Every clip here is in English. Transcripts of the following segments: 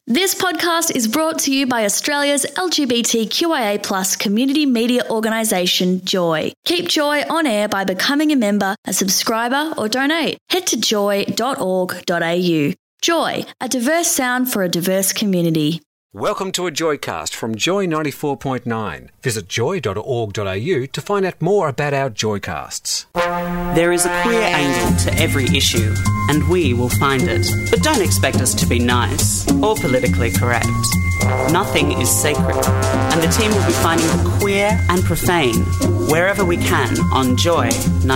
This podcast is brought to you by Australia's LGBTQIA+ community media organisation, Joy. Keep Joy on air by becoming a member, a subscriber or donate. Head to joy.org.au. Joy, a diverse sound for a diverse community. Welcome to a Joycast from Joy 94.9. Visit joy.org.au to find out more about our Joycasts. There is a queer angle to every issue, and we will find it. But don't expect us to be nice or politically correct. Nothing is sacred, and the team will be finding the queer and profane wherever we can on Joy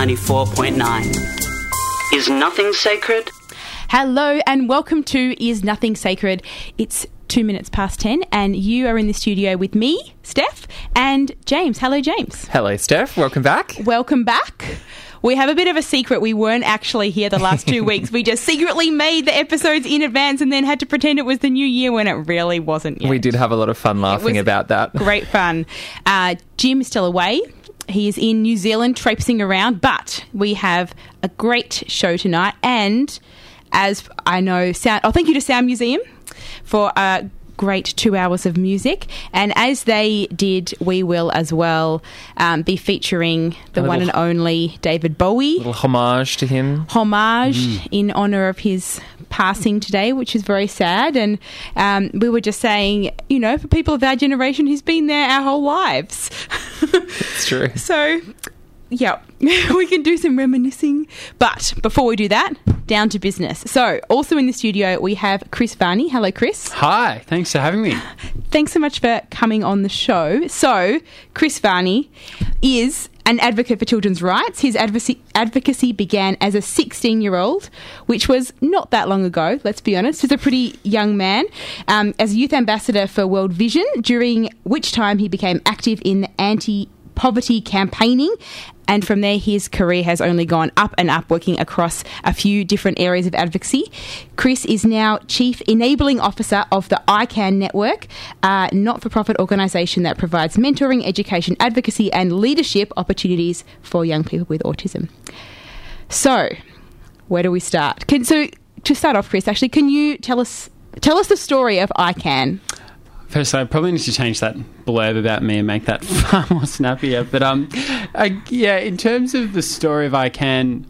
94.9. Is nothing sacred? Hello and welcome to Is Nothing Sacred. It's 2 minutes past 10 and you are in the studio with me, Steph, and James. Hello, James. Hello, Steph. Welcome back. Welcome back. We have a bit of a secret. We weren't actually here the last 2 weeks. We just secretly made the episodes in advance and then had to pretend it was the new year when it really wasn't yet. We did have a lot of fun laughing about that. Great fun. Jim is still away. He is in New Zealand traipsing around, but we have a great show tonight. And as I know, thank you to Sound Museum for a great 2 hours of music. And as they did, we will as well be featuring the one and only David Bowie. A little homage to him. In honour of his passing today, which is very sad. And we were just saying, you know, for people of our generation, he's been there our whole lives. It's true. So, yeah, we can do some reminiscing. But before we do that, down to business. So, also in the studio, we have Chris Varney. Hello, Chris. Hi, thanks for having me. Thanks so much for coming on the show. So, Chris Varney is an advocate for children's rights. His advocacy began as a 16-year-old, which was not that long ago, let's be honest. He's a pretty young man, as a youth ambassador for World Vision, during which time he became active in anti-poverty campaigning. And from there, his career has only gone up and up, working across a few different areas of advocacy. Chris is now Chief Enabling Officer of the ICAN Network, a not-for-profit organisation that provides mentoring, education, advocacy and leadership opportunities for young people with autism. So, where do we start? So, to start off, Chris, actually, can you tell us the story of ICAN? First, I probably need to change that blurb about me and make that far more snappier. But in terms of the story of ICAN,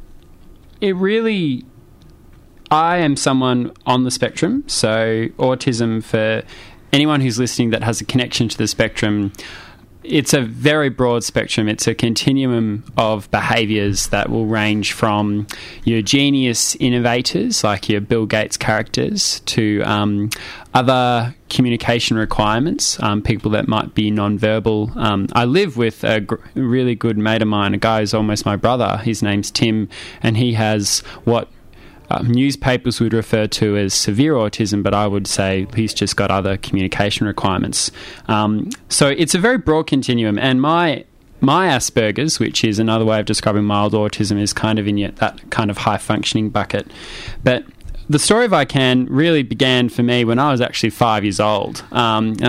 I am someone on the spectrum. So autism, for anyone who's listening that has a connection to the spectrum, it's a very broad spectrum. It's a continuum of behaviours that will range from your genius innovators, like your Bill Gates characters, to other communication requirements, people that might be non-verbal. I live with a really good mate of mine, a guy who's almost my brother. His name's Tim, and he has what newspapers would refer to as severe autism, but I would say he's just got other communication requirements. So it's a very broad continuum, and my Asperger's, which is another way of describing mild autism, is kind of in that kind of high-functioning bucket. But the story of ICAN really began for me when I was actually 5 years old, and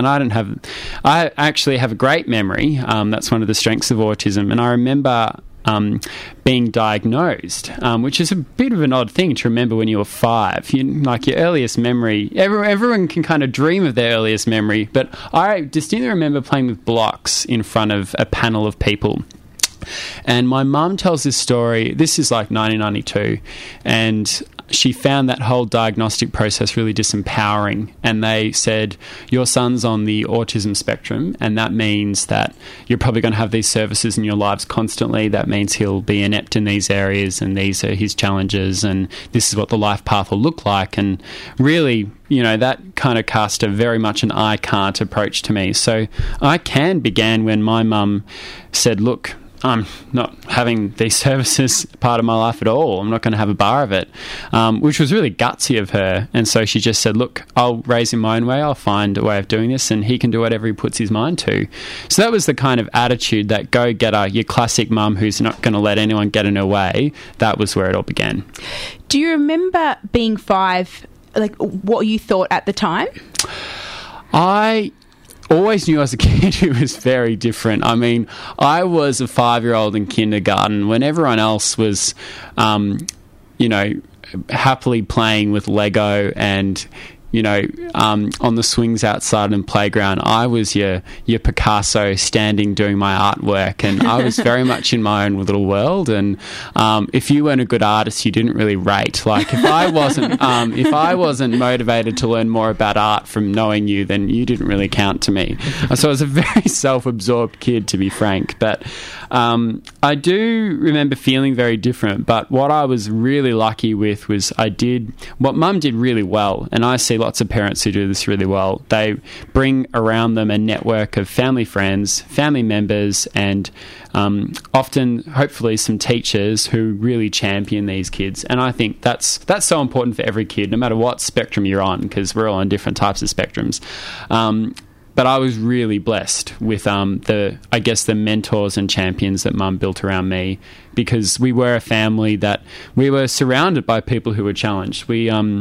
I actually have a great memory. That's one of the strengths of autism, and I remember being diagnosed, which is a bit of an odd thing to remember when you were 5. Like your earliest memory, everyone can kind of dream of their earliest memory, but I distinctly remember playing with blocks in front of a panel of people. And my mum tells this story, this is like 1992, and she found that whole diagnostic process really disempowering, and they said, your son's on the autism spectrum, and that means that you're probably going to have these services in your lives constantly. That means he'll be inept in these areas, and these are his challenges, and this is what the life path will look like. And really, that kind of cast a very much an I can't approach to me. So ICAN began when my mum said, look, I'm not having these services part of my life at all. I'm not going to have a bar of it, which was really gutsy of her. And so she just said, look, I'll raise him my own way. I'll find a way of doing this, and he can do whatever he puts his mind to. So that was the kind of attitude, that go-getter, your classic mum who's not going to let anyone get in her way. That was where it all began. Do you remember being 5, like what you thought at the time? I always knew as a kid it was very different. I mean, I was a 5-year-old in kindergarten when everyone else was, happily playing with Lego and on the swings outside and playground, I was your Picasso standing doing my artwork, and I was very much in my own little world. And if you weren't a good artist, you didn't really rate. Like if I wasn't motivated to learn more about art from knowing you, then you didn't really count to me. So I was a very self-absorbed kid, to be frank. But I do remember feeling very different. But what I was really lucky with was what Mum did really well, and I see lots of parents who do this really well. They bring around them a network of family friends, family members, and often, hopefully, some teachers who really champion these kids. And I think that's so important for every kid, no matter what spectrum you're on, because we're all on different types of spectrums. But I was really blessed with the mentors and champions that Mum built around me, because we were a family that we were surrounded by people who were challenged.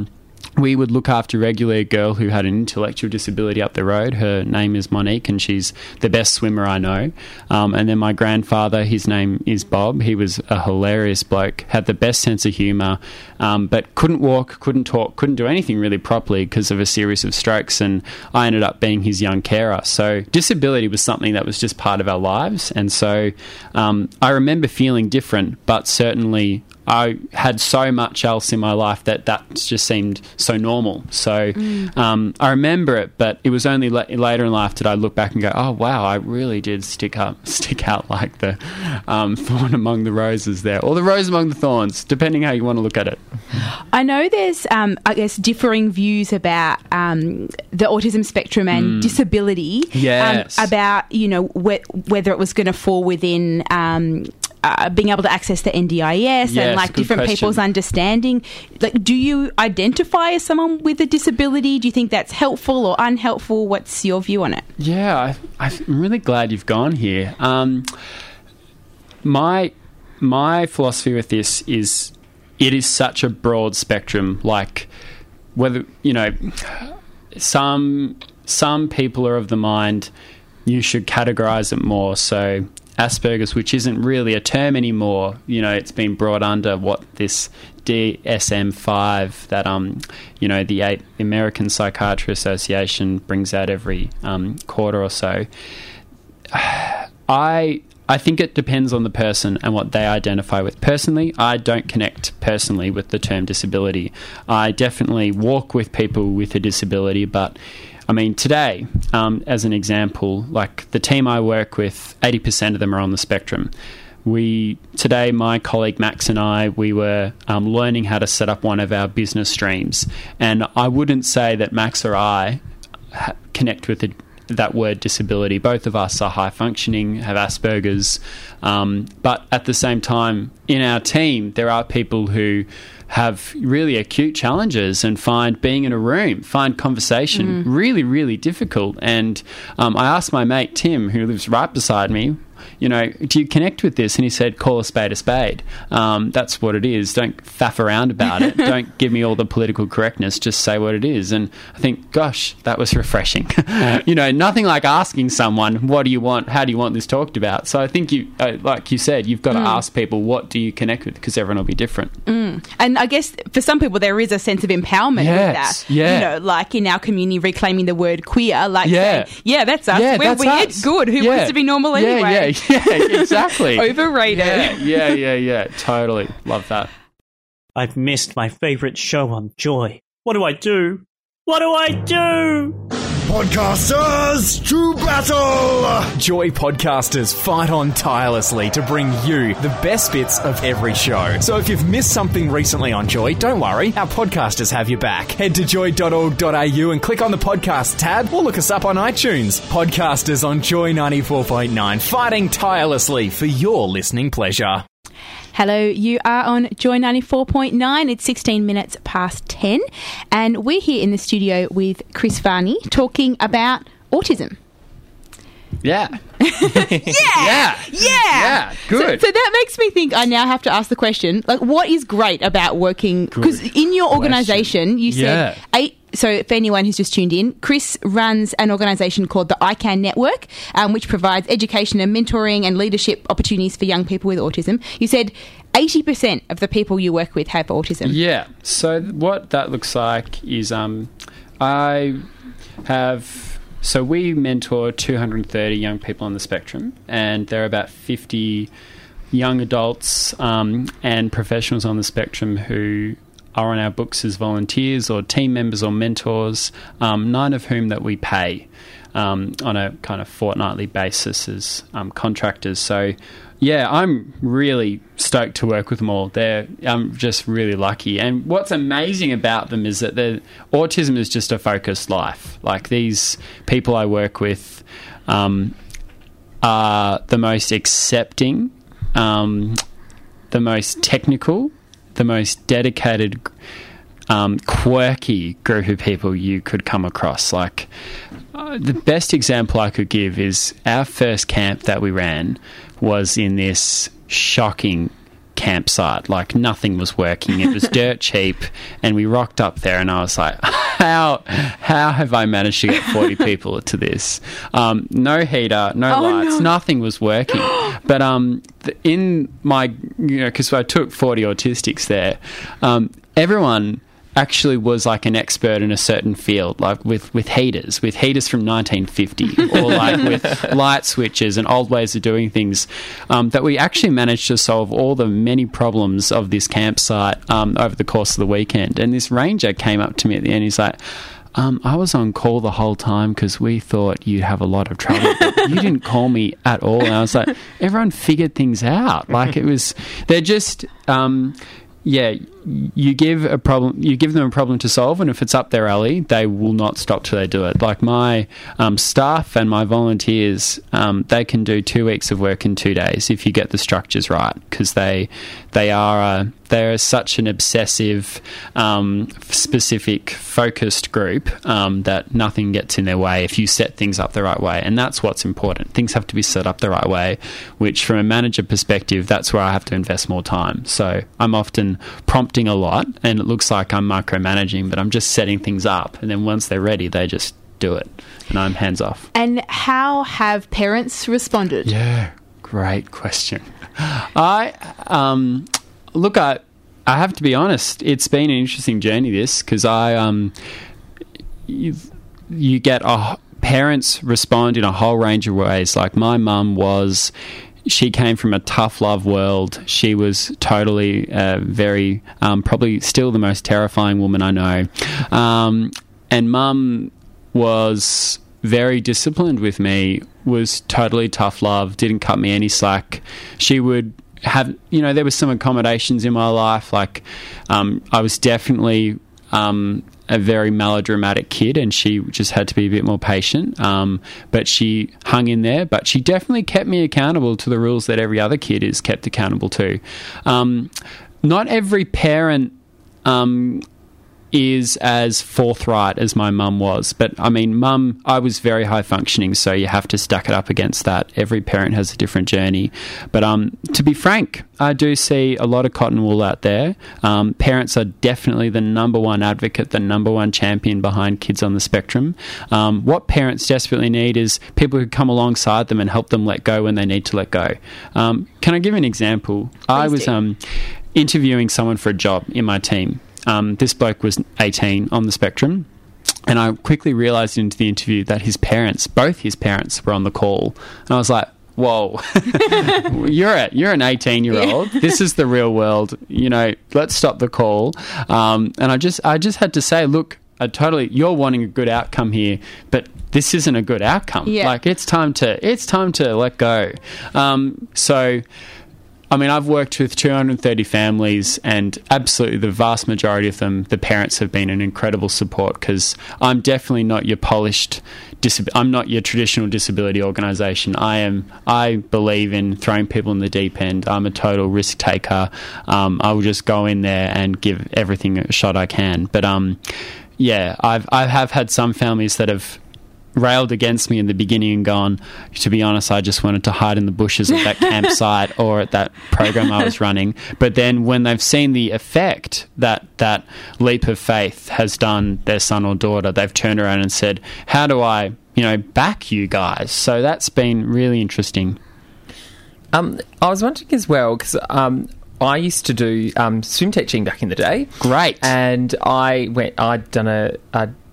We would look after regularly a girl who had an intellectual disability up the road. Her name is Monique, and she's the best swimmer I know. And then my grandfather, his name is Bob. He was a hilarious bloke, had the best sense of humour, but couldn't walk, couldn't talk, couldn't do anything really properly because of a series of strokes, and I ended up being his young carer. So disability was something that was just part of our lives. And so I remember feeling different, but certainly I had so much else in my life that just seemed so normal. So I remember it, but it was only later in life did I look back and go, oh, wow, I really did stick out like the thorn among the roses there, or the rose among the thorns, depending how you want to look at it. I know there's, differing views about the autism spectrum and disability. Yes. About, whether it was going to fall within being able to access the NDIS and different people's understanding. Like, do you identify as someone with a disability? Do you think that's helpful or unhelpful? What's your view on it? Yeah, I'm really glad you've gone here. My philosophy with this is it is such a broad spectrum. Like, whether some people are of the mind you should categorise it more. So Asperger's, which isn't really a term anymore, it's been brought under what this DSM-5 that the American Psychiatry Association brings out every quarter or so. I think it depends on the person and what they identify with. Personally, I don't connect personally with the term disability. I definitely walk with people with a disability, but I mean, today, as an example, like the team I work with, 80% of them are on the spectrum. Today, my colleague Max and I, we were learning how to set up one of our business streams. And I wouldn't say that Max or I connect with that word disability. Both of us are high functioning, have Asperger's. But at the same time, in our team, there are people who have really acute challenges and find being in a room, find conversation really, really difficult. And I asked my mate Tim, who lives right beside me, do you connect with this? And he said, call a spade a spade. That's what it is. Don't faff around about it. Don't give me all the political correctness. Just say what it is. And I think, gosh, that was refreshing. Nothing like asking someone, what do you want? How do you want this talked about? So I think like you said, you've got to ask people, what do you connect with? Because everyone will be different. And I guess for some people, there is a sense of empowerment with that. Yeah. Like in our community, reclaiming the word queer, like saying, that's us. We're that's weird. us. Good. Who wants to be normal anyway? Yeah, exactly. Overrated. Yeah. Totally. Love that. I've missed my favourite show on Joy. What do I do? What do I do? Podcasters to battle! Joy podcasters fight on tirelessly to bring you the best bits of every show. So if you've missed something recently on Joy, don't worry, our podcasters have your back. Head to joy.org.au and click on the podcast tab or look us up on iTunes. Podcasters on Joy 94.9, fighting tirelessly for your listening pleasure. Hello, you are on Joy 94.9. It's 16 minutes past 10, and we're here in the studio with Chris Varney talking about autism. Yeah. Yeah. Good. So that makes me think I now have to ask the question, like, what is great about working? Because in your organisation, you said So for anyone who's just tuned in, Chris runs an organisation called the ICANN Network, which provides education and mentoring and leadership opportunities for young people with autism. You said 80% of the people you work with have autism. Yeah. So what that looks like is So we mentor 230 young people on the spectrum, and there are about 50 young adults and professionals on the spectrum who are on our books as volunteers or team members or mentors, 9 of whom that we pay on a kind of fortnightly basis as contractors. So, yeah, I'm really stoked to work with them all. I'm just really lucky. And what's amazing about them is that autism is just a focused life. Like, these people I work with are the most accepting, the most technical, the most dedicated, quirky group of people you could come across. Like, the best example I could give is our first camp that we ran was in this shocking campsite. Like, nothing was working. It was dirt cheap, and we rocked up there, and I was like, how have I managed to get 40 people to this? No heater, no lights, nothing was working. But in my, because I took 40 autistics there, everyone actually was like an expert in a certain field, like with heaters from 1950, or like with light switches and old ways of doing things, that we actually managed to solve all the many problems of this campsite over the course of the weekend. And this ranger came up to me at the end, he's like, I was on call the whole time because we thought you'd have a lot of trouble, but you didn't call me at all. And I was like, everyone figured things out. Like, they're just... you give them a problem to solve, and if it's up their alley, they will not stop till they do it. Like, my staff and my volunteers, they can do 2 weeks of work in 2 days if you get the structures right, because they're such an obsessive, specific, focused group that nothing gets in their way if you set things up the right way. And that's what's important. Things have to be set up the right way, which from a manager perspective, that's where I have to invest more time. So I'm often prompting a lot, and it looks like I'm micromanaging, but I'm just setting things up. And then once they're ready, they just do it. And I'm hands off. And how have parents responded? Yeah, great question. I have to be honest, it's been an interesting journey, this, because you get parents respond in a whole range of ways. Like, my mum she came from a tough love world. She was totally very, probably still the most terrifying woman I know. And mum was very disciplined with me, was totally tough love, didn't cut me any slack. She would have, there was some accommodations in my life. Like, I was definitely a very melodramatic kid, and she just had to be a bit more patient. But she hung in there, but she definitely kept me accountable to the rules that every other kid is kept accountable to. Not every parent is as forthright as my mum was, but I mean, I was very high functioning, so you have to stack it up against that. Every parent has a different journey, but to be frank, I do see a lot of cotton wool out there. Parents are definitely the number one advocate, the number one champion behind kids on the spectrum. What parents desperately need is people who come alongside them and help them let go when they need to let go. Can I give an example? I was interviewing someone for a job in my team. This bloke was 18 on the spectrum, and I quickly realised into the interview that both his parents were on the call, and I was like, whoa, you're an 18-year-old. Yeah. This is the real world. Let's stop the call. And I just had to say, look, you're wanting a good outcome here, but this isn't a good outcome. Yeah. Like, it's time to let go. So, I mean, I've worked with 230 families, and absolutely the vast majority of them, the parents have been an incredible support, because I'm definitely not your I'm not your traditional disability organisation. I believe in throwing people in the deep end. I'm a total risk taker. I will just go in there and give everything a shot I can. But I have had some families that have railed against me in the beginning and gone, to be honest, I just wanted to hide in the bushes at that campsite or at that program I was running. But then when they've seen the effect that leap of faith has done their son or daughter, they've turned around and said, how do I, back you guys? So that's been really interesting. I was wondering as well, because I used to do swim teaching back in the day. Great. And I'd done a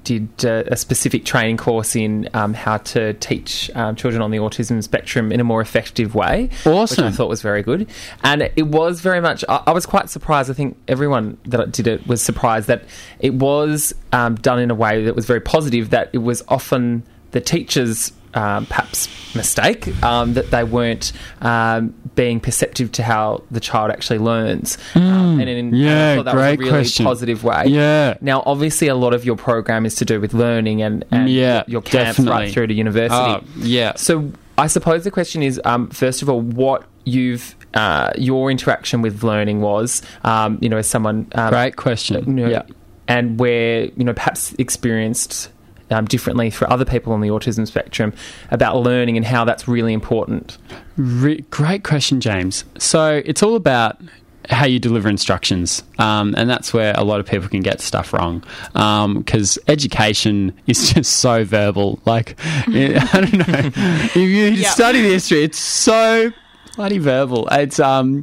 did a specific training course in how to teach children on the autism spectrum in a more effective way. Awesome. Which I thought was very good. And it was very much... I was quite surprised. I think everyone that did it was surprised that it was done in a way that was very positive, that it was often the teachers... perhaps mistake, that they weren't being perceptive to how the child actually learns. And I thought that was a really positive way. Yeah. Now, obviously, a lot of your program is to do with learning and your camps right through to university. So I suppose the question is, first of all, what you've your interaction with learning was, as someone... Great question. And where, perhaps experienced... differently for other people on the autism spectrum about learning and how that's really important. Great question, James. So it's all about how you deliver instructions, and that's where a lot of people can get stuff wrong, because education is just so verbal. Like, I don't know. If you study the history, it's so bloody verbal. It's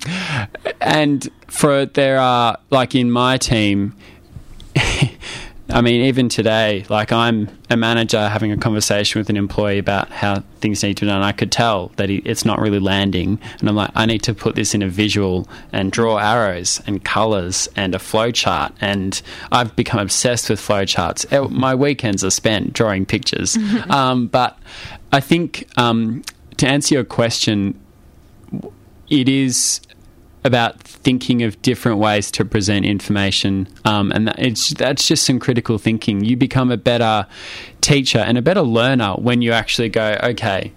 and there are, like, in my team... I mean, even today, like, I'm a manager having a conversation with an employee about how things need to be done. I could tell that it's not really landing. And I'm like, I need to put this in a visual and draw arrows and colours and a flow chart. And I've become obsessed with flow charts. My weekends are spent drawing pictures. But I think, to answer your question, it is... about thinking of different ways to present information, and that's just some critical thinking. You become a better teacher and a better learner when you actually go, okay,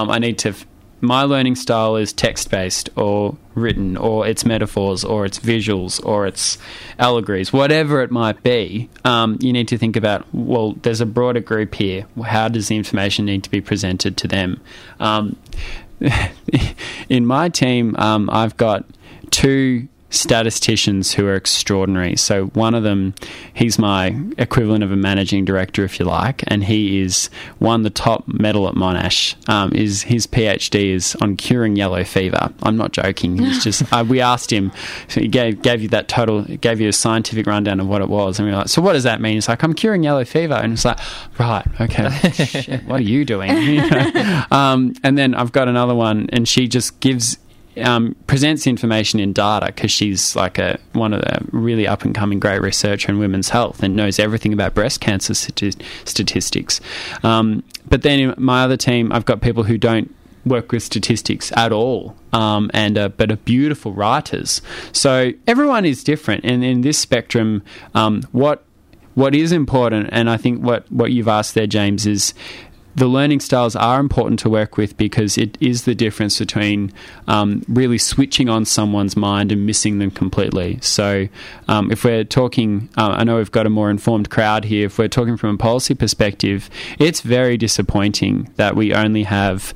my learning style is text-based or written, or it's metaphors, or it's visuals, or it's allegories, whatever it might be. You need to think about, well, there's a broader group here. How does the information need to be presented to them? In my team, I've got 2 statisticians who are extraordinary. So one of them, he's my equivalent of a managing director, if you like, and he won the top medal at Monash. His PhD is on curing yellow fever. I'm not joking. He's just... we asked him, so he gave you a scientific rundown of what it was, and we were like, so what does that mean? He's like, I'm curing yellow fever. And it's like, right, okay, shit, what are you doing? And then I've got another one, and she just presents information in data, because she's like one of the really up-and-coming great researcher in women's health and knows everything about breast cancer statistics. But then in my other team, I've got people who don't work with statistics at all, but are beautiful writers. So everyone is different, and in this spectrum, what is important, and I think what you've asked there, James, is the learning styles are important to work with, because it is the difference between really switching on someone's mind and missing them completely. So if we're talking, I know we've got a more informed crowd here, if we're talking from a policy perspective, it's very disappointing that we only have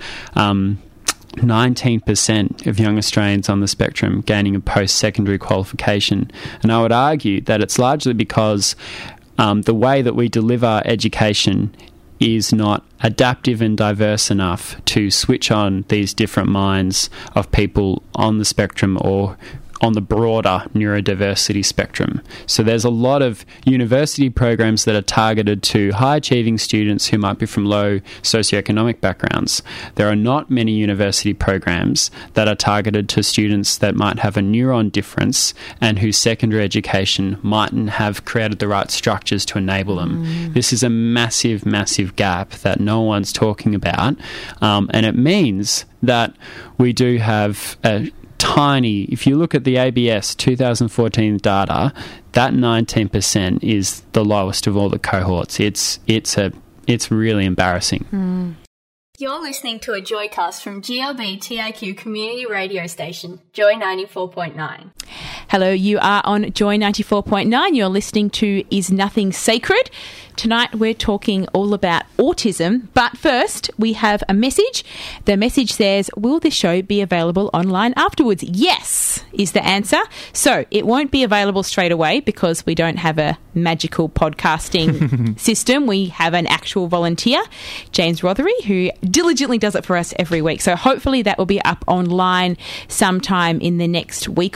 19% of young Australians on the spectrum gaining a post-secondary qualification. And I would argue that it's largely because the way that we deliver education is not adaptive and diverse enough to switch on these different minds of people on the spectrum or on the broader neurodiversity spectrum. So there's a lot of university programs that are targeted to high-achieving students who might be from low socioeconomic backgrounds. There are not many university programs that are targeted to students that might have a neuron difference and whose secondary education mightn't have created the right structures to enable them. This is a massive, massive gap that no one's talking about, and it means that we do have a tiny, if you look at the ABS 2014 data, that 19% is the lowest of all the cohorts. It's really embarrassing. You're listening to a Joycast from GLB TIQ community radio station, Joy 94.9. Hello, you are on Joy 94.9. You're listening to Is Nothing Sacred? Tonight we're talking all about autism, but first we have a message. The message says, will this show be available online afterwards? Yes, is the answer. So it won't be available straight away because we don't have a magical podcasting system. We have an actual volunteer, James Rothery, who diligently does it for us every week. So hopefully that will be up online sometime in the next week or two.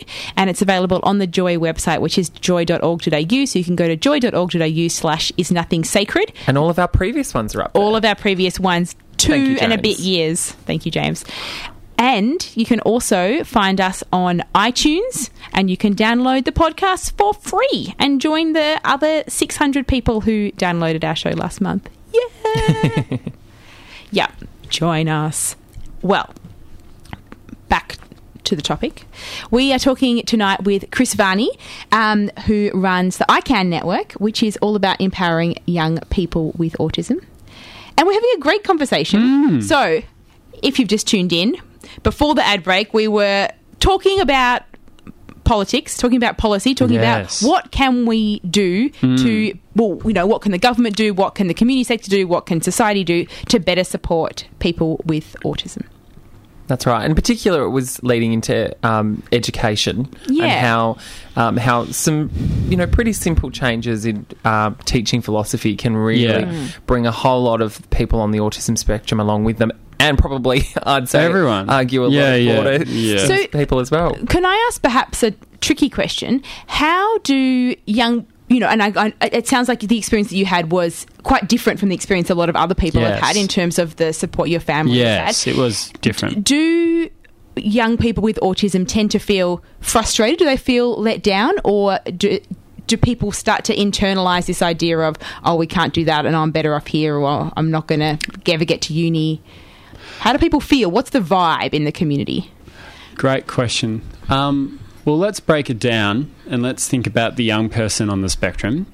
and it's available on the Joy website, which is joy.org.au. So you can go to joy.org.au/isnothingsacred. And all of our previous ones are up there. All of our previous ones, 2 and a bit years. Thank you, James. And you can also find us on iTunes, and you can download the podcast for free and join the other 600 people who downloaded our show last month. Yeah. Yeah, join us. Well, back to the topic. We are talking tonight with Chris Varney, who runs the ICANN network, which is all about empowering young people with autism. And we're having a great conversation. So, if you've just tuned in, before the ad break, we were talking about politics, talking about policy, talking about what can we do to, well, you know, what can the government do, what can the community sector do, what can society do to better support people with autism. That's right. In particular, it was leading into education and how some, you know, pretty simple changes in teaching philosophy can really bring a whole lot of people on the autism spectrum along with them. And probably, I'd say, everyone. Argue a lot of broader So, people as well. Can I ask perhaps a tricky question? How do young, you know, and it sounds like the experience that you had was quite different from the experience a lot of other people have had in terms of the support your family had. Yes, it was different. Do young people with autism tend to feel frustrated? Do they feel let down? Or do people start to internalise this idea of, oh, we can't do that and I'm better off here, or I'm not going to ever get to uni? How do people feel? What's the vibe in the community? Great question. Well, let's break it down and let's think about the young person on the spectrum.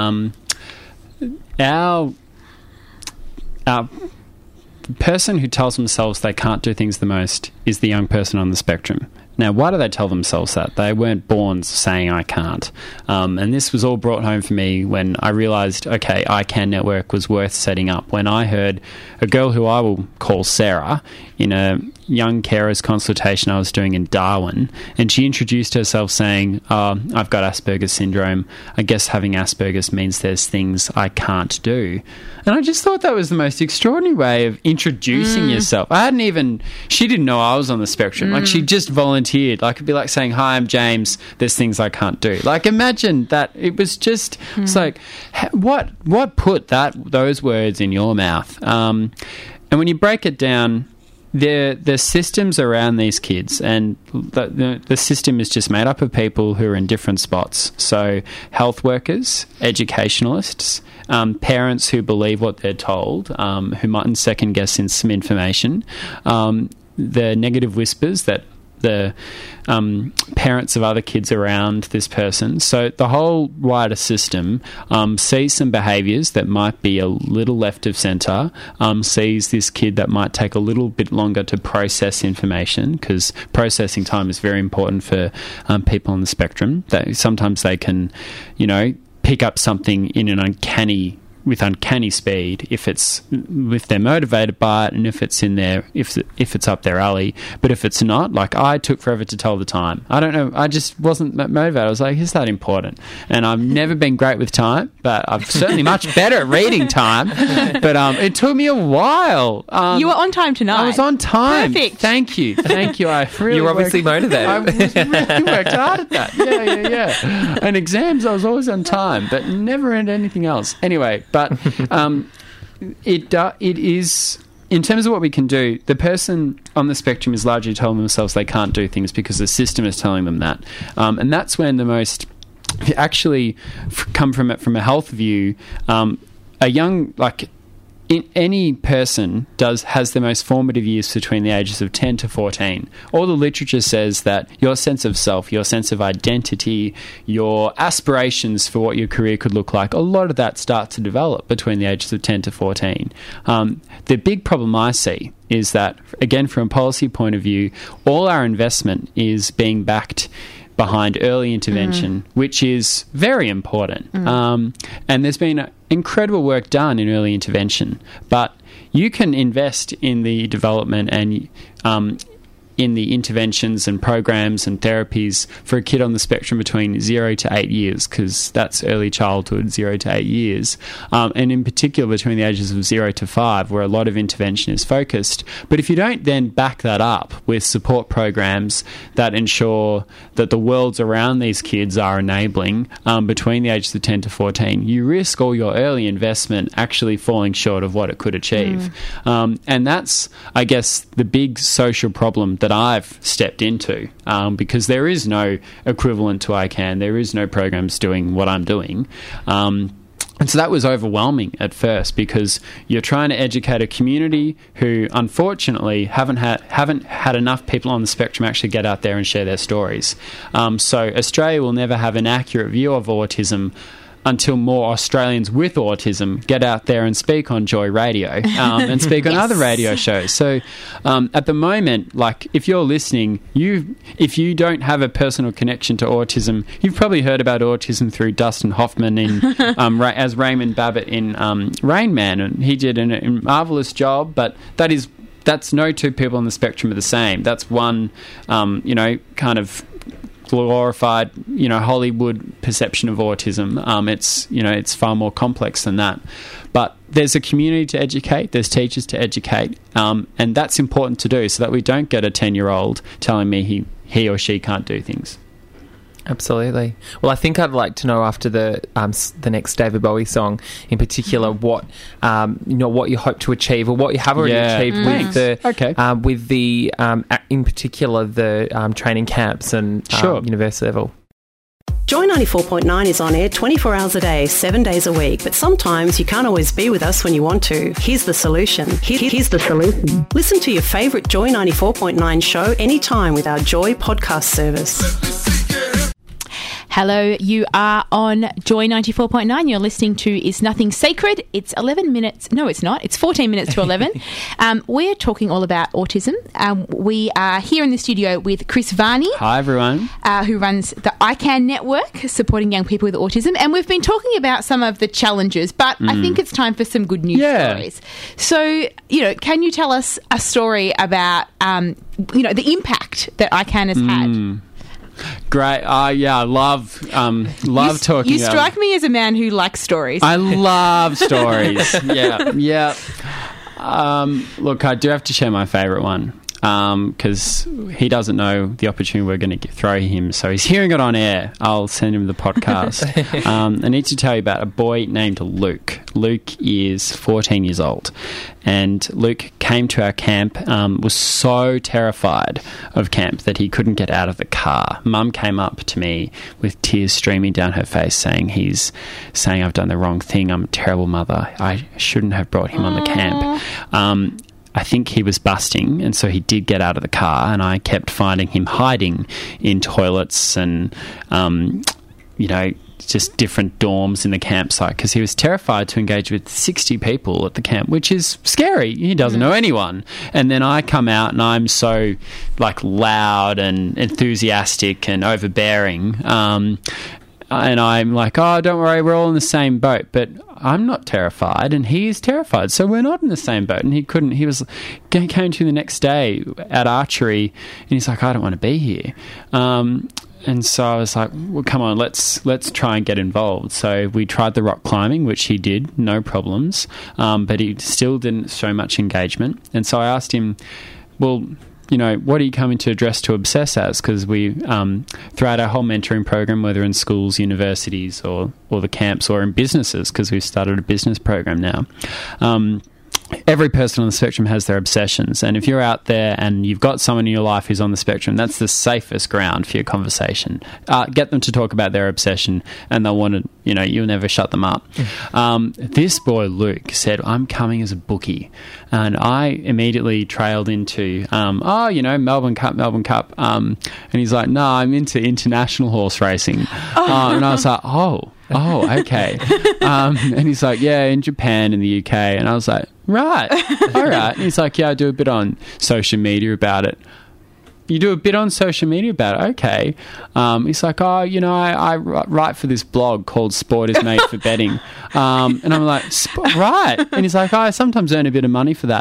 The person who tells themselves they can't do things the most is the young person on the spectrum. Now, why do they tell themselves that? They weren't born saying I can't. And this was all brought home for me when I realised, okay, ICANN Network was worth setting up. When I heard a girl who I will call Sarah in a young carers consultation I was doing in Darwin, and she introduced herself saying, I've got Asperger's syndrome. I guess having Asperger's means there's things I can't do. And I just thought that was the most extraordinary way of introducing yourself. She didn't know I was on the spectrum. Like, she just volunteered. Like, it'd be like saying, hi, I'm James. There's things I can't do. Like, imagine that. It was just, it's like, what put those words in your mouth? And when you break it down, the systems around these kids, and the system is just made up of people who are in different spots. So health workers, educationalists, parents who believe what they're told, who mightn't second guess in some information, the negative whispers that the parents of other kids around this person. So the whole wider system sees some behaviours that might be a little left of centre, sees this kid that might take a little bit longer to process information, because processing time is very important for people on the spectrum. Sometimes they can, you know, pick up something in an uncanny speed if they're motivated by it, and if it's up their alley. But if it's not, like, I took forever to tell the time. I don't know, I just wasn't motivated. I was like, is that important? And I've never been great with time, but I'm certainly much better at reading time. But it took me a while. You were on time tonight. I was on time. Perfect. Thank you. I really You were obviously motivated. I really worked hard at that. Yeah. And exams, I was always on time, but never in anything else. Anyway, but it is, in terms of what we can do, the person on the spectrum is largely telling themselves they can't do things because the system is telling them that. And that's when the most, if you actually come from it from a health view, a young, like, any person has the most formative years between the ages of 10 to 14. All the literature says that your sense of self, your sense of identity, your aspirations for what your career could look like, a lot of that starts to develop between the ages of 10 to 14. The big problem I see is that, again, from a policy point of view, all our investment is being backed behind early intervention, which is very important. And there's been incredible work done in early intervention, but you can invest in the development and in the interventions and programs and therapies for a kid on the spectrum between 0 to 8 years, because that's early childhood, 0 to 8 years, and in particular between the ages of 0 to 5, where a lot of intervention is focused. But if you don't then back that up with support programs that ensure that the worlds around these kids are enabling between the ages of 10 to 14, you risk all your early investment actually falling short of what it could achieve. And that's, I guess, the big social problem that I've stepped into, because there is no equivalent to ICANN. There is no programs doing what I'm doing. And so that was overwhelming at first, because you're trying to educate a community who, unfortunately, haven't had enough people on the spectrum actually get out there and share their stories. So Australia will never have an accurate view of autism until more Australians with autism get out there and speak on Joy Radio and speak on other radio shows. So at the moment, like, if you're listening, if you don't have a personal connection to autism, you've probably heard about autism through Dustin Hoffman in as Raymond Babbitt in Rain Man, and he did a marvellous job, but that's no two people on the spectrum are the same. That's one, kind of glorified, Hollywood perception of autism. It's far more complex than that. But there's a community to educate, there's teachers to educate, and that's important to do so that we don't get a 10-year-old telling me he or she can't do things. Absolutely. Well, I think I'd like to know, after the next David Bowie song in particular, what what you hope to achieve, or what you have already achieved with the in particular the training camps and university level. Joy 94.9 is on air 24 hours a day, 7 days a week. But sometimes you can't always be with us when you want to. Here's the solution. Here's the solution. Listen to your favourite Joy 94.9 show anytime with our Joy podcast service. Hello, you are on Joy 94.9. You're listening to Is Nothing Sacred. It's 11 minutes. No, it's not. It's 14 minutes to 11. We're talking all about autism. We are here in the studio with Chris Varney. Hi, everyone. Who runs the ICANN network, supporting young people with autism. And we've been talking about some of the challenges, but I think it's time for some good news stories. So, can you tell us a story about, the impact that ICANN has had? Great. I love talking. You strike me as a man who likes stories. I love stories. Yeah. Look, I do have to share my favourite one, because he doesn't know the opportunity we're going to throw him, so he's hearing it on air. I'll send him the podcast. I need to tell you about a boy named Luke. Luke is 14 years old, and Luke came to our camp, was so terrified of camp that he couldn't get out of the car. Mum came up to me with tears streaming down her face, saying I've done the wrong thing, I'm a terrible mother, I shouldn't have brought him on the camp. I think he was busting, and so he did get out of the car, and I kept finding him hiding in toilets and, just different dorms in the campsite, because he was terrified to engage with 60 people at the camp, which is scary. He doesn't know anyone. And then I come out and I'm so loud and enthusiastic and overbearing. And I'm like, oh, don't worry, we're all in the same boat. But I'm not terrified, and he is terrified, so we're not in the same boat. And he came to the next day at archery, and he's like, I don't want to be here. And so I was like, well, come on, let's try and get involved. So we tried the rock climbing, which he did, no problems, but he still didn't show much engagement. And so I asked him, well, what are you coming to Dress to Obsess as? Because we, throughout our whole mentoring program, whether in schools, universities, or the camps, or in businesses, because we've started a business program now, every person on the spectrum has their obsessions. And if you're out there and you've got someone in your life who's on the spectrum, that's the safest ground for your conversation. Get them to talk about their obsession, and they'll want to, you'll never shut them up. This boy, Luke, said, I'm coming as a bookie. And I immediately trailed into, Melbourne Cup. And he's like, no, I'm into international horse racing. And I was like, oh, okay. And he's like, yeah, in Japan and the UK. And I was like, right, all right. And he's like, yeah, I do a bit on social media about it. You do a bit on social media about it? Okay. He's like, I write for this blog called Sport is Made for Betting. And I'm like, right. And he's like, I sometimes earn a bit of money for that.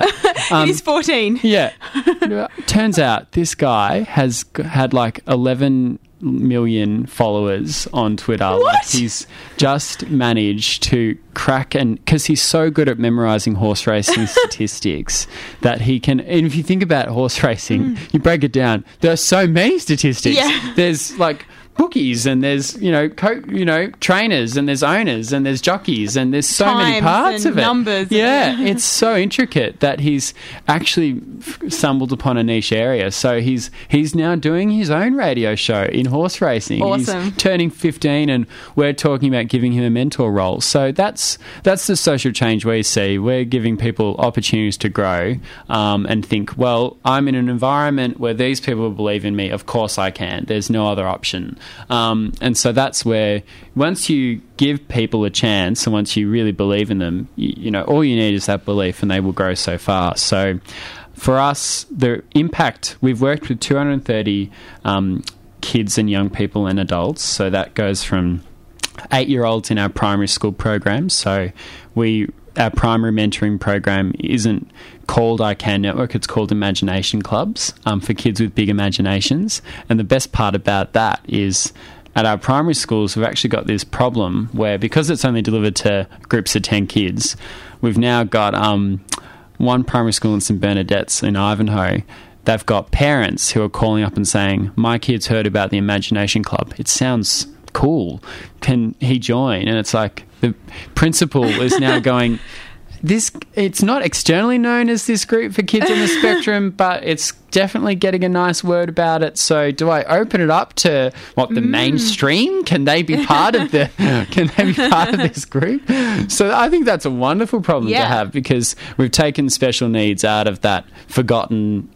He's 14. Yeah. Turns out this guy has had like 11 million followers on Twitter. What? Like he's just managed to crack, and because he's so good at memorizing horse racing statistics that he can, and if you think about horse racing, you break it down, there are so many statistics. Yeah. There's like bookies, and there's trainers, and there's owners, and there's jockeys, and there's so many Times parts and of it. numbers. Yeah, it's so intricate that he's actually stumbled upon a niche area. So he's now doing his own radio show in horse racing. Awesome. He's turning 15, and we're talking about giving him a mentor role. So that's the social change we see. We're giving people opportunities to grow and think, well, I'm in an environment where these people believe in me. Of course I can. There's no other option. And so that's where, once you give people a chance and once you really believe in them, you know, all you need is that belief and they will grow so far. So for us, the impact, we've worked with 230 kids and young people and adults. So that goes from 8-year-olds in our primary school program. So our primary mentoring program isn't called ICANN Network, it's called Imagination Clubs for kids with big imaginations. And the best part about that is at our primary schools, we've actually got this problem where, because it's only delivered to groups of 10 kids, we've now got one primary school in St Bernadette's in Ivanhoe. They've got parents who are calling up and saying, my kid's heard about the Imagination Club. It sounds cool. Can he join? And it's like, the principal is now going, it's not externally known as this group for kids on the spectrum, but it's definitely getting a nice word about it. So do I open it up to the mainstream? Can they be part of this group? So I think that's a wonderful problem to have, because we've taken special needs out of that forgotten,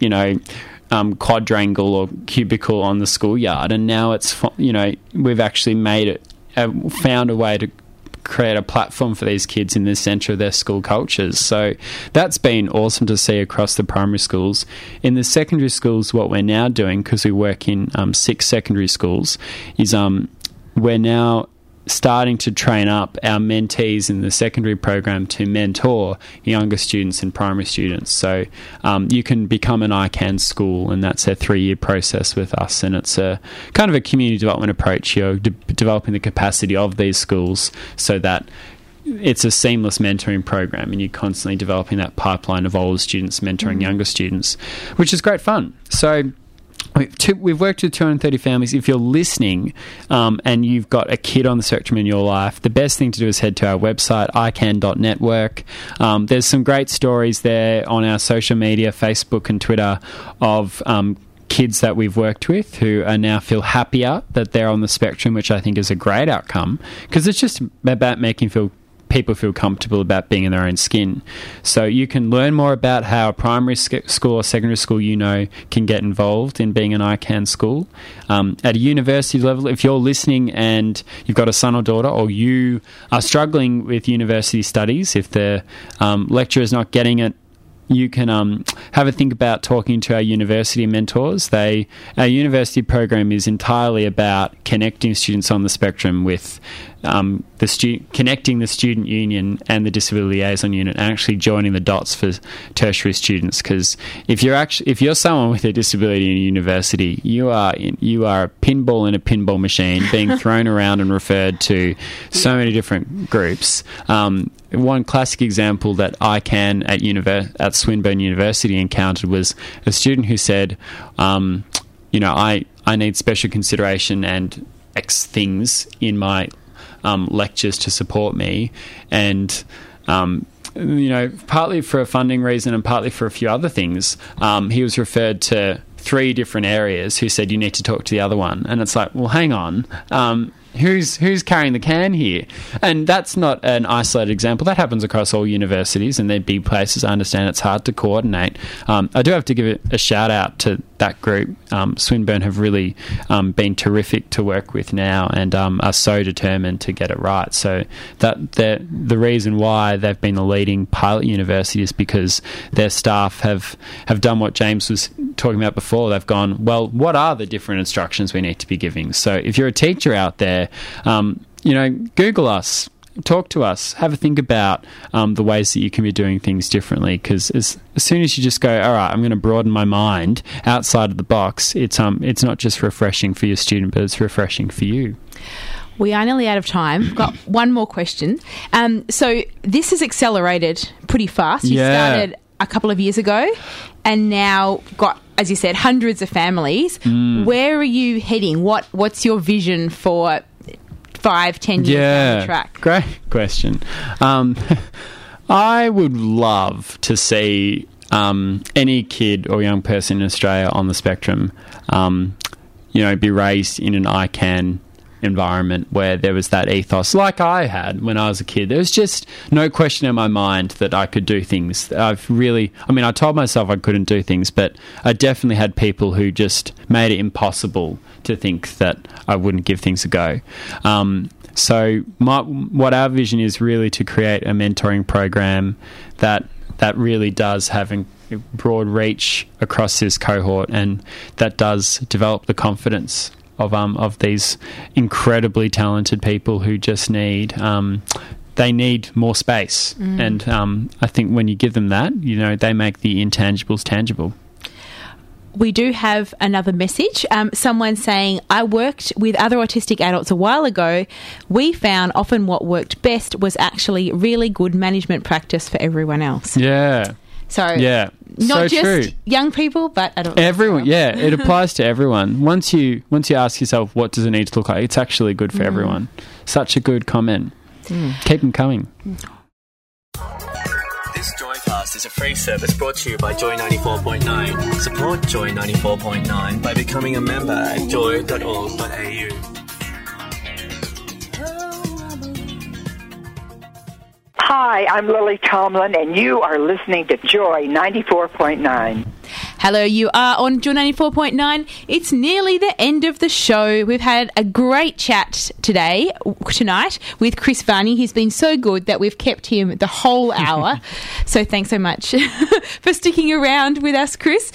quadrangle or cubicle on the schoolyard, and now it's, we've actually found a way to create a platform for these kids in the centre of their school cultures. So that's been awesome to see across the primary schools. In the secondary schools, what we're now doing, because we work in 6 secondary schools, is we're now starting to train up our mentees in the secondary program to mentor younger students and primary students. So you can become an ICANN school, and that's a 3-year process with us, and it's a kind of a community development approach. You're developing the capacity of these schools so that it's a seamless mentoring program, and you're constantly developing that pipeline of older students mentoring younger students, which is great fun. So we've worked with 230 families. If you're listening and you've got a kid on the spectrum in your life, the best thing to do is head to our website, icann.network. There's some great stories there on our social media, Facebook and Twitter, of kids that we've worked with who are now feel happier that they're on the spectrum, which I think is a great outcome, because it's just about making people feel comfortable about being in their own skin. So you can learn more about how a primary school or secondary school can get involved in being an ICANN school. At a university level, if you're listening and you've got a son or daughter, or you are struggling with university studies, if the lecturer is not getting it, you can have a think about talking to our university mentors. Our university program is entirely about connecting students on the spectrum with connecting the student union and the disability liaison unit, and actually joining the dots for tertiary students. Because if you're someone with a disability in a university, you are a pinball in a pinball machine being thrown around and referred to so many different groups. One classic example that ICANN at Swinburne University encountered was a student who said, I need special consideration and X things in my lectures to support me, and partly for a funding reason and partly for a few other things, he was referred to 3 different areas who said, you need to talk to the other one. And it's like, well, hang on, who's carrying the can here? And that's not an isolated example. That happens across all universities, and they're big places. I understand it's hard to coordinate. I do have to give a shout out to that group. Swinburne have really been terrific to work with now, and are so determined to get it right. So that the reason why they've been the leading pilot university is because their staff have done what James was talking about before. They've gone, well, what are the different instructions we need to be giving? So if you're a teacher out there, Google us. talk to us. Have a think about the ways that you can be doing things differently, because as soon as you just go, all right, I'm going to broaden my mind outside of the box, it's not just refreshing for your student, but it's refreshing for you. We are nearly out of time. We've got one more question. So this has accelerated pretty fast. You started a couple of years ago and now got, as you said, hundreds of families. Where are you heading? What's your vision for 5-10 years down the track? Great question. I would love to see any kid or young person in Australia on the spectrum, be raised in an ICANN environment where there was that ethos like I had when I was a kid. There was just no question in my mind that I could do things. I told myself I couldn't do things, but I definitely had people who just made it impossible to think that I wouldn't give things a go. So what our vision is really to create a mentoring program that really does have a broad reach across this cohort, and that does develop the confidence of these incredibly talented people who just need they need more space. And I think when you give them that, they make the intangibles tangible. We do have another message. Someone saying, I worked with other autistic adults a while ago. We found often what worked best was actually really good management practice for everyone else. Yeah. So, so not just true. young people, but adults. Everyone, it applies to everyone. Once you ask yourself, what does it need to look like, it's actually good for everyone. Such a good comment. Keep them coming. This Joycast is a free service brought to you by Joy 94.9. Support Joy 94.9 by becoming a member at joy.org.au. Hi, I'm Lily Tomlin, and you are listening to Joy 94.9. Hello, you are on Joy 94.9. It's nearly the end of the show. We've had a great chat tonight with Chris Varney. He's been so good that we've kept him the whole hour. So thanks so much for sticking around with us, Chris.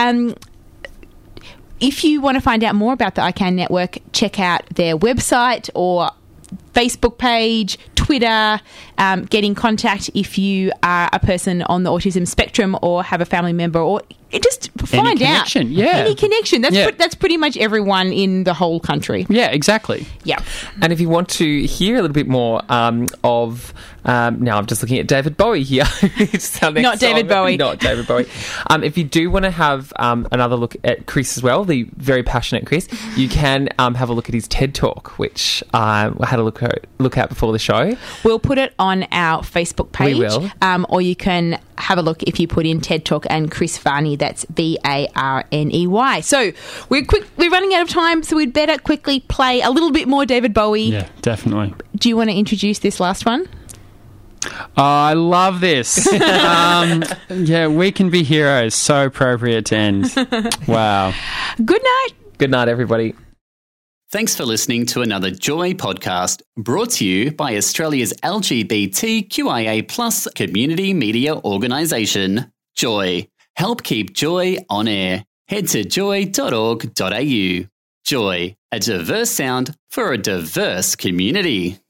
If you want to find out more about the ICANN network, check out their website or Facebook page, Twitter, get in contact if you are a person on the autism spectrum or have a family member, or just find out. Any connection. That's pretty much everyone in the whole country. Yeah, exactly. Yeah. And if you want to hear a little bit more of... now I'm just looking at David Bowie here. Not David Bowie. Not David Bowie. If you do want to have another look at Chris as well, the very passionate Chris, you can have a look at his TED Talk, which I had a look at before the show. We'll put it on our Facebook page. We will. Or you can have a look if you put in TED Talk and Chris Varney. That's Varney. So we're running out of time, so we'd better quickly play a little bit more David Bowie. Yeah, definitely. Do you want to introduce this last one? Oh, I love this. We Can Be Heroes. So appropriate to end. Wow. Good night. Good night, everybody. Thanks for listening to another Joy podcast brought to you by Australia's LGBTQIA+ community media organisation, Joy. Help keep Joy on air. Head to joy.org.au. Joy, a diverse sound for a diverse community.